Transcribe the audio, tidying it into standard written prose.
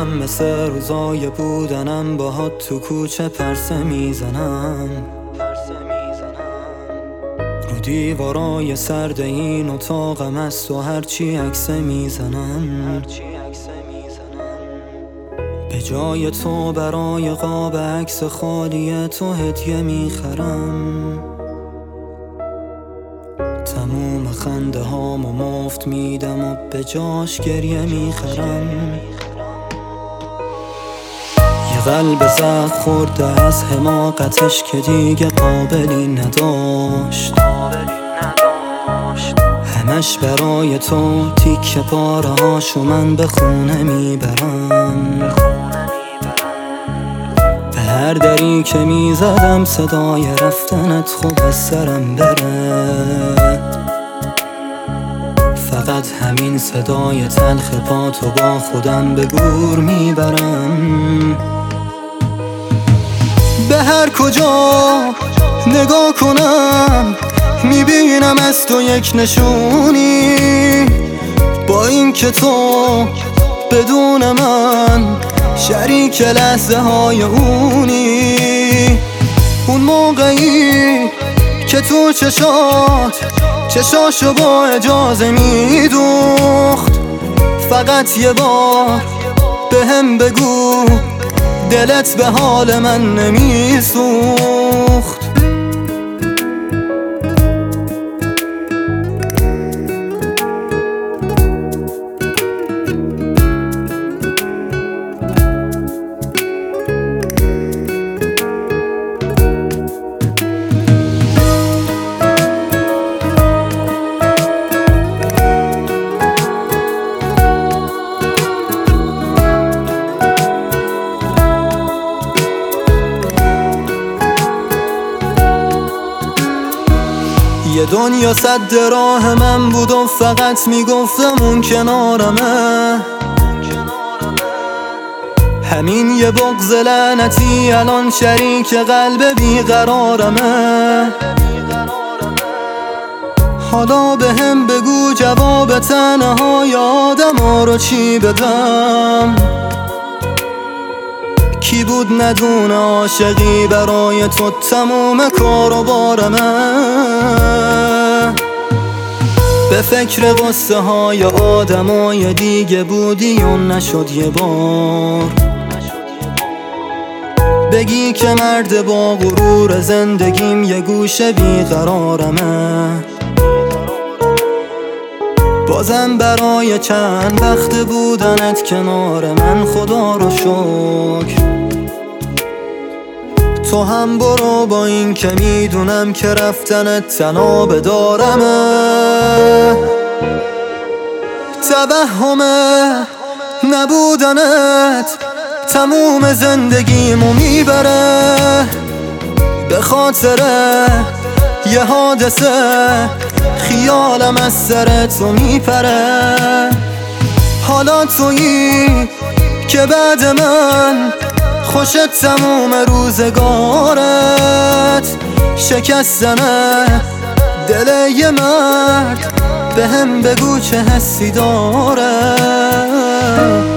میکنم مثل روزای بودنم باهات تو کوچه پرسه میزنم رو دیوارای سرد این اتاقم است و هرچی عکسه میزنم به جای تو برای قاب عکس خالی تو هدیه میخرم تموم خنده هامو مفت میدم و به جاش گریه میخرم یه قلب زخم خورده از حماقتش که دیگه قابلی نداشت همش برای تو تیکه پاره هاشو من به خونه میبرم به هر دری که میزدم صدای رفتنت خوب از سرم بره فقط همین صدای تلخ پاتو با خودم به گور میبرم به هر کجا نگاه کنم میبینم از تو یک نشونی با این که تو بدون من شریک لحظه های اونی اون موقعی که تو چشاشو با اجازه میدوخت فقط یه بار به هم بگو دلت به حال من نمیسوخت یه دنیا صد راه من بود و فقط میگفتم اون کنارمه همین یه بغض لعنتی الان شریک قلب بیقرارمه حالا به هم بگو جواب تنهای آدم ها رو چی بدم کی بود ندونه عاشقی برای تو تموم کار و بارمه به فکر قصه های آدمای دیگه بودی و نشد یه بار بگی که مرد با غرور زندگیم یه گوشه بیقرارمه بازم برای چند وقت بودنت کنار من خدا رو شکر تو هم برو با این که میدونم که رفتنت تناب دارمه توهم نبودنت تموم زندگیمو میبره به خاطر یه حادثه خیالم از سر تو میپره حالا تویی که بعد من خوشت تموم روزگارت شکستنه دل یه مرد به هم بگو چه حسی داره